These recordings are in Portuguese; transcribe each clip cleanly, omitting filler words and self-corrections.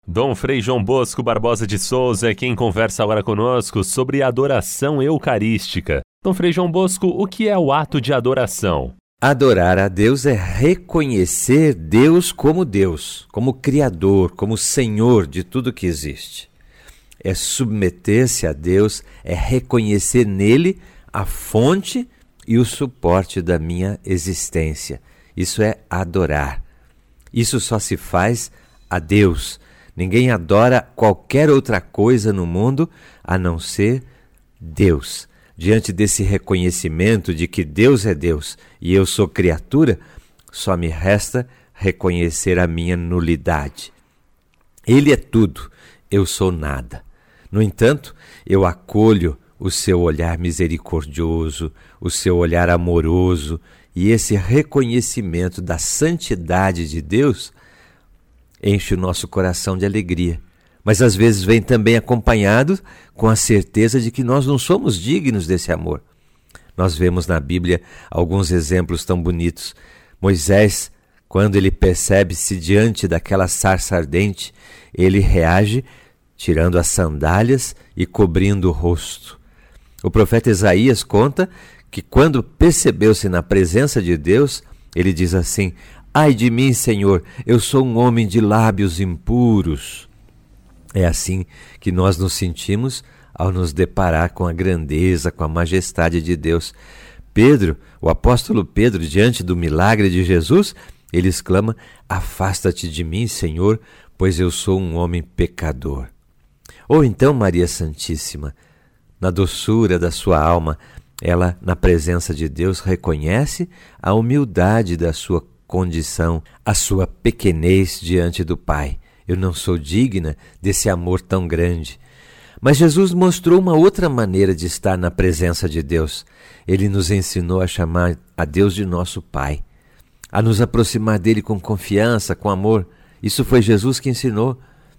Dom Frei João Bosco Barbosa de Souza é quem conversa agora conosco sobre adoração eucarística. Dom Frei João Bosco, o que é o ato de adoração? Adorar a Deus é reconhecer Deus, como Criador, como Senhor de tudo que existe. É submeter-se a Deus, é reconhecer nele a fonte e o suporte da minha existência. Isso é adorar. Isso só se faz a Deus. Ninguém adora qualquer outra coisa no mundo a não ser Deus. Diante desse reconhecimento de que Deus é Deus e eu sou criatura, só me resta reconhecer a minha nulidade. Ele é tudo, eu sou nada. No entanto, eu acolho o seu olhar misericordioso, o seu olhar amoroso, e esse reconhecimento da santidade de Deus enche o nosso coração de alegria. Mas às vezes vem também acompanhado com a certeza de que nós não somos dignos desse amor. Nós vemos na Bíblia alguns exemplos tão bonitos. Moisés, quando ele percebe-se diante daquela sarça ardente, ele reage tirando as sandálias e cobrindo o rosto. O profeta Isaías conta que quando percebeu-se na presença de Deus, ele diz assim: ai de mim, Senhor, eu sou um homem de lábios impuros. É assim que nós nos sentimos ao nos deparar com a grandeza, com a majestade de Deus. Pedro, o apóstolo Pedro, diante do milagre de Jesus, ele exclama: afasta-te de mim, Senhor, pois eu sou um homem pecador. Ou então Maria Santíssima, na doçura da sua alma, ela, na presença de Deus, reconhece a humildade da sua condição, a sua pequenez diante do Pai. Eu não sou digna desse amor tão grande. Mas Jesus mostrou uma outra maneira de estar na presença de Deus. Ele nos ensinou a chamar a Deus de nosso Pai, a nos aproximar dele com confiança, com amor. Isso foi Jesus que ensinou.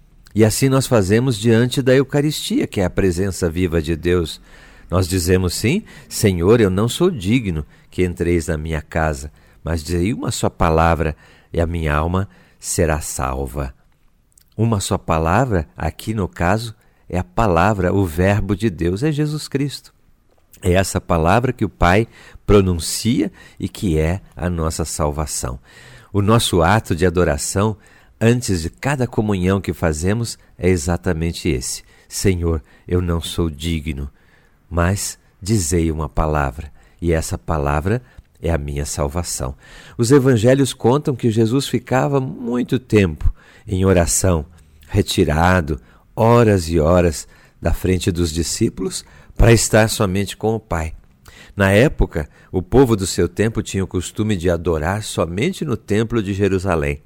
E assim nós fazemos diante da Eucaristia, que é a presença viva de Deus. Nós dizemos sim: Senhor, eu não sou digno que entreis na minha casa, mas dizei uma só palavra e a minha alma será salva. Uma só palavra, aqui no caso, é a palavra, o verbo de Deus, é Jesus Cristo. É essa palavra que o Pai pronuncia e que é a nossa salvação. O nosso ato de adoração, antes de cada comunhão que fazemos, é exatamente esse: Senhor, eu não sou digno, mas dizei uma palavra, e essa palavra é a minha salvação. Os evangelhos contam que Jesus ficava muito tempo em oração, retirado, horas e horas da frente dos discípulos, para estar somente com o Pai. Na época, o povo do seu tempo tinha o costume de adorar somente no templo de Jerusalém.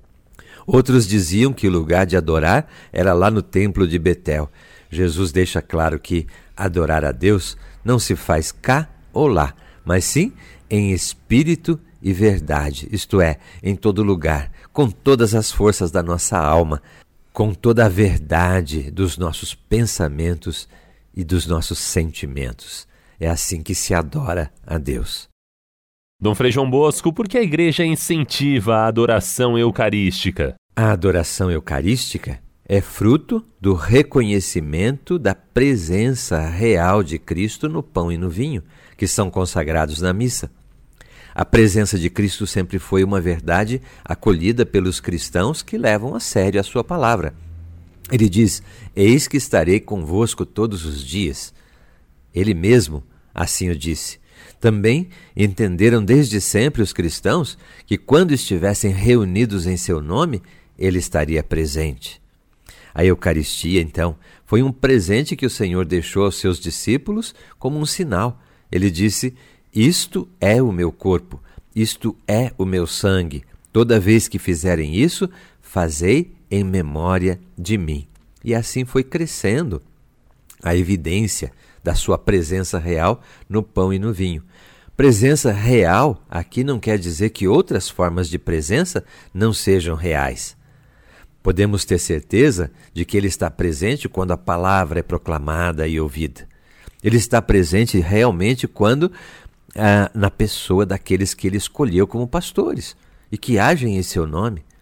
Outros diziam que o lugar de adorar era lá no templo de Betel. Jesus deixa claro que adorar a Deus não se faz cá ou lá, mas sim em espírito e verdade, isto é, em todo lugar, com todas as forças da nossa alma, com toda a verdade dos nossos pensamentos e dos nossos sentimentos. É assim que se adora a Deus. Dom Frei João Bosco, por que a Igreja incentiva a adoração eucarística? A adoração eucarística é fruto do reconhecimento da presença real de Cristo no pão e no vinho, que são consagrados na missa. A presença de Cristo sempre foi uma verdade acolhida pelos cristãos que levam a sério a sua palavra. Ele diz: eis que estarei convosco todos os dias. Ele mesmo assim o disse. Também entenderam desde sempre os cristãos que quando estivessem reunidos em seu nome, ele estaria presente. A Eucaristia, então, foi um presente que o Senhor deixou aos seus discípulos como um sinal. Ele disse: isto é o meu corpo, isto é o meu sangue. Toda vez que fizerem isso, fazei em memória de mim. E assim foi crescendo a evidência da sua presença real no pão e no vinho. Presença real aqui não quer dizer que outras formas de presença não sejam reais. Podemos ter certeza de que ele está presente quando a palavra é proclamada e ouvida. Ele está presente realmente quando na pessoa daqueles que ele escolheu como pastores e que agem em seu nome.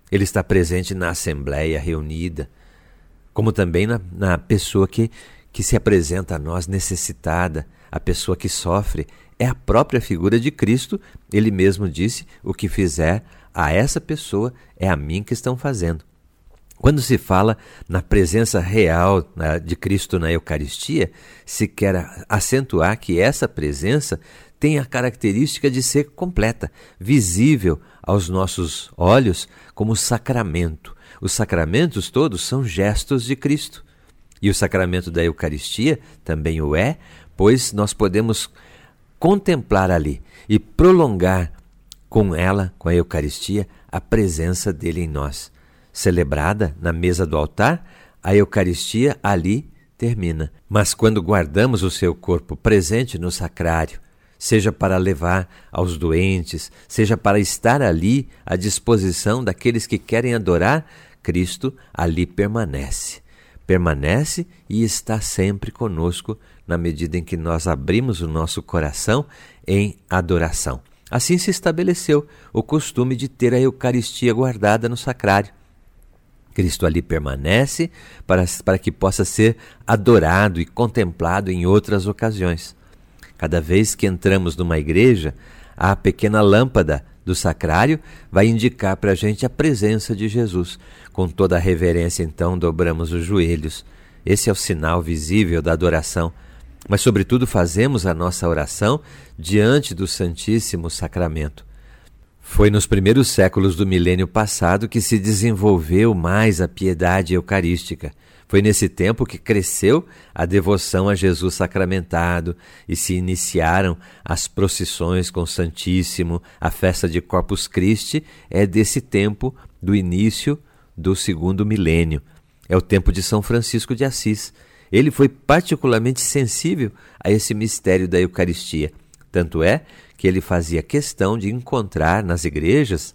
Ele está presente na assembleia reunida, como também na pessoa que se apresenta a nós necessitada, a pessoa que sofre. É a própria figura de Cristo. Ele mesmo disse: o que fizer a essa pessoa é a mim que estão fazendo. Quando se fala na presença real de Cristo na Eucaristia, se quer acentuar que essa presença tem a característica de ser completa, visível aos nossos olhos como sacramento. Os sacramentos todos são gestos de Cristo. E o sacramento da Eucaristia também o é, pois nós podemos contemplar ali e prolongar com ela, com a Eucaristia, a presença dele em nós. Celebrada na mesa do altar, a Eucaristia ali termina. Mas quando guardamos o seu corpo presente no sacrário, seja para levar aos doentes, seja para estar ali à disposição daqueles que querem adorar, Cristo ali permanece. Permanece e está sempre conosco na medida em que nós abrimos o nosso coração em adoração. Assim se estabeleceu o costume de ter a Eucaristia guardada no sacrário. Cristo ali permanece para que possa ser adorado e contemplado em outras ocasiões. Cada vez que entramos numa igreja, a pequena lâmpada do sacrário vai indicar para a gente a presença de Jesus. Com toda a reverência, então, dobramos os joelhos. Esse é o sinal visível da adoração. Mas, sobretudo, fazemos a nossa oração diante do Santíssimo Sacramento. Foi nos primeiros séculos do milênio passado que se desenvolveu mais a piedade eucarística. Foi nesse tempo que cresceu a devoção a Jesus sacramentado e se iniciaram as procissões com o Santíssimo. A festa de Corpus Christi é desse tempo do início do segundo milênio. É o tempo de São Francisco de Assis. Ele foi particularmente sensível a esse mistério da Eucaristia. Tanto é que ele fazia questão de encontrar nas igrejas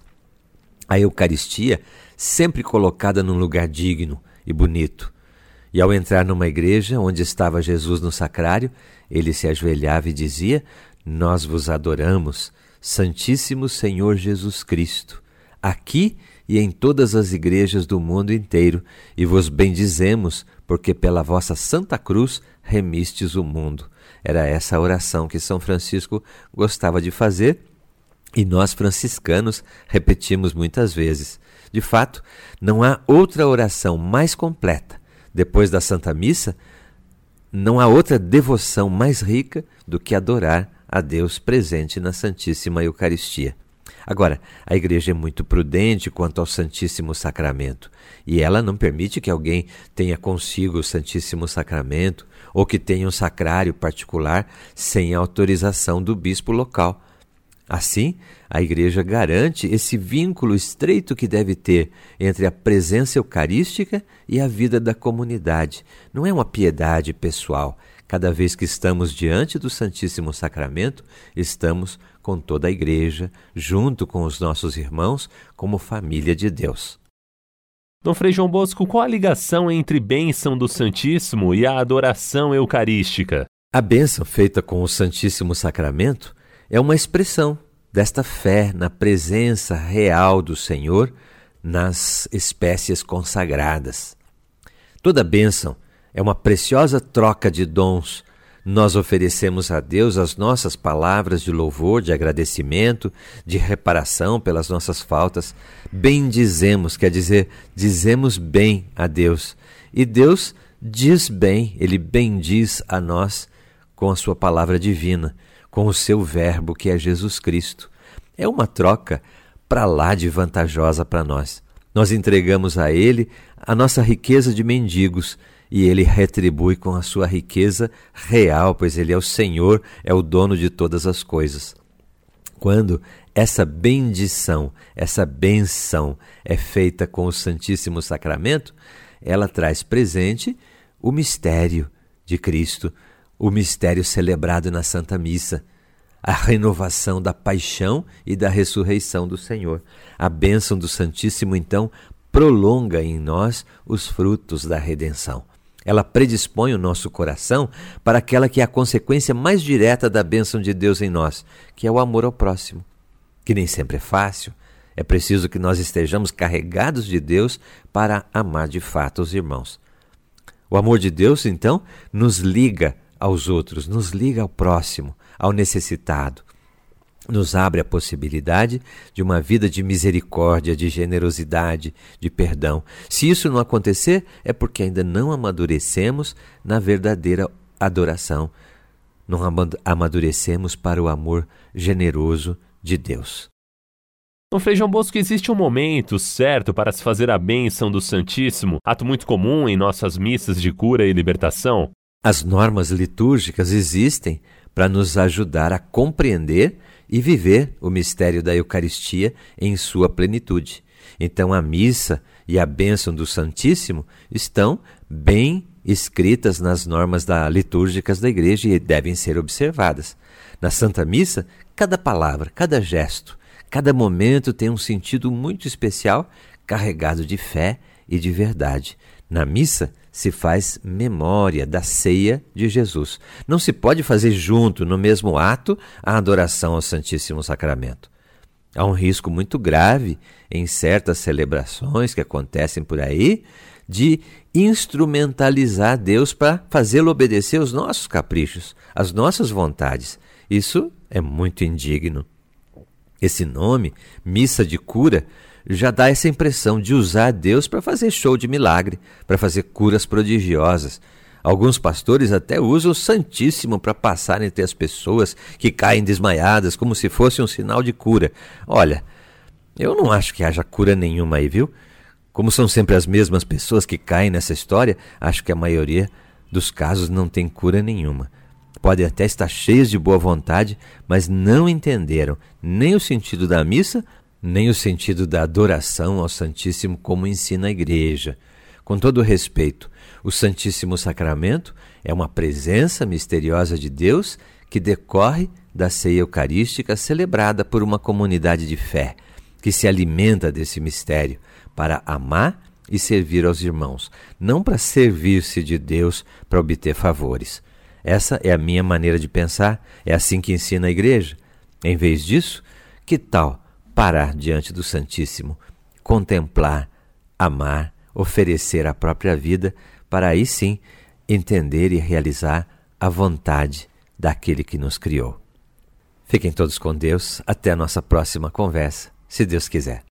a Eucaristia sempre colocada num lugar digno e bonito. E ao entrar numa igreja onde estava Jesus no sacrário, ele se ajoelhava e dizia: nós vos adoramos, Santíssimo Senhor Jesus Cristo, aqui e em todas as igrejas do mundo inteiro, e vos bendizemos, porque pela vossa Santa Cruz remistes o mundo. Era essa a oração que São Francisco gostava de fazer e nós franciscanos repetimos muitas vezes. De fato, não há outra oração mais completa. Depois da Santa Missa, não há outra devoção mais rica do que adorar a Deus presente na Santíssima Eucaristia. Agora, a Igreja é muito prudente quanto ao Santíssimo Sacramento e ela não permite que alguém tenha consigo o Santíssimo Sacramento ou que tenha um sacrário particular sem a autorização do bispo local. Assim, a Igreja garante esse vínculo estreito que deve ter entre a presença eucarística e a vida da comunidade. Não é uma piedade pessoal. Cada vez que estamos diante do Santíssimo Sacramento, estamos com toda a Igreja, junto com os nossos irmãos, como família de Deus. Dom Frei João Bosco, qual a ligação entre bênção do Santíssimo e a adoração eucarística? A bênção feita com o Santíssimo Sacramento é uma expressão desta fé na presença real do Senhor nas espécies consagradas. Toda bênção é uma preciosa troca de dons. Nós oferecemos a Deus as nossas palavras de louvor, de agradecimento, de reparação pelas nossas faltas. Bendizemos, quer dizer, dizemos bem a Deus. E Deus diz bem, Ele bendiz a nós com a sua palavra divina, com o seu verbo que é Jesus Cristo. É uma troca para lá de vantajosa para nós. Nós entregamos a Ele a nossa riqueza de mendigos e Ele retribui com a sua riqueza real, pois Ele é o Senhor, é o dono de todas as coisas. Quando essa bendição, essa benção é feita com o Santíssimo Sacramento, ela traz presente o mistério de Cristo, o mistério celebrado na Santa Missa, a renovação da paixão e da ressurreição do Senhor. A bênção do Santíssimo, então, prolonga em nós os frutos da redenção. Ela predispõe o nosso coração para aquela que é a consequência mais direta da bênção de Deus em nós, que é o amor ao próximo, que nem sempre é fácil, É preciso que nós estejamos carregados de Deus para amar de fato os irmãos. O amor de Deus, então, nos liga aos outros, nos liga ao próximo, ao necessitado. Nos abre a possibilidade de uma vida de misericórdia, de generosidade, de perdão. Se isso não acontecer, é porque ainda não amadurecemos na verdadeira adoração. Não amadurecemos para o amor generoso de Deus. Dom Frei João Bosco, existe um momento certo para se fazer a bênção do Santíssimo, ato muito comum em nossas missas de cura e libertação? As normas litúrgicas existem para nos ajudar a compreender e viver o mistério da Eucaristia em sua plenitude. Então a missa e a bênção do Santíssimo estão bem escritas nas normas litúrgicas da Igreja e devem ser observadas. Na Santa Missa, cada palavra, cada gesto, cada momento tem um sentido muito especial, carregado de fé e de verdade. Na missa se faz memória da ceia de Jesus. Não se pode fazer junto, no mesmo ato, a adoração ao Santíssimo Sacramento. Há um risco muito grave em certas celebrações que acontecem por aí de instrumentalizar Deus para fazê-lo obedecer aos nossos caprichos, às nossas vontades. Isso é muito indigno. Esse nome, missa de cura, já dá essa impressão de usar Deus para fazer show de milagre, para fazer curas prodigiosas. Alguns pastores até usam o Santíssimo para passar entre as pessoas que caem desmaiadas, como se fosse um sinal de cura. Olha, eu não acho que haja cura nenhuma aí, viu? Como são sempre as mesmas pessoas que caem nessa história, acho que a maioria dos casos não tem cura nenhuma. Podem até estar cheios de boa vontade, mas não entenderam nem o sentido da missa, nem o sentido da adoração ao Santíssimo como ensina a Igreja. Com todo respeito, o Santíssimo Sacramento é uma presença misteriosa de Deus que decorre da ceia eucarística celebrada por uma comunidade de fé, que se alimenta desse mistério para amar e servir aos irmãos, não para servir-se de Deus para obter favores. Essa é a minha maneira de pensar, é assim que ensina a Igreja. Em vez disso, que tal parar diante do Santíssimo, contemplar, amar, oferecer a própria vida, para aí sim entender e realizar a vontade daquele que nos criou. Fiquem todos com Deus, até a nossa próxima conversa, se Deus quiser.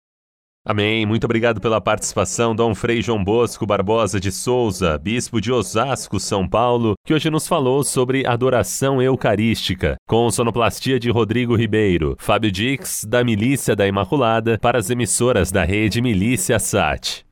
Amém. Muito obrigado pela participação, Dom Frei João Bosco Barbosa de Souza, bispo de Osasco, São Paulo, que hoje nos falou sobre adoração eucarística, com sonoplastia de Rodrigo Ribeiro, Fábio Dix, da Milícia da Imaculada, para as emissoras da rede Milícia Sat.